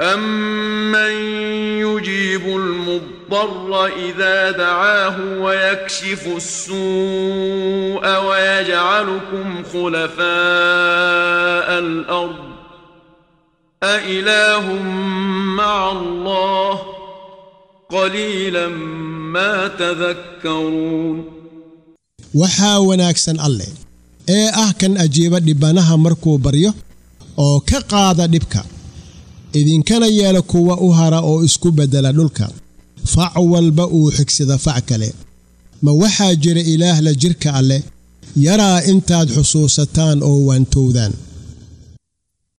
أَمَّنْ يُجِيبُ الْمُضْطَرَّ إِذَا دَعَاهُ وَيَكْشِفُ السُّوءَ وَيَجْعَلُكُمْ خُلَفَاءَ الْأَرْضِ أَإِلَٰهٌ مَّعَ اللَّهِ قَلِيلًا مَا تَذَكَّرُونَ waxaa wanaagsan alle kan ajiiba dhibanaha markuu baryo oo ka qaada dhibka idinkana yeela kuwa u hara oo isku bedela dhulka fac walba uu xigsada fac kale ma waxaa jira ilaah la jirka alle yaraa intaad xusuusataan oo waantowdaan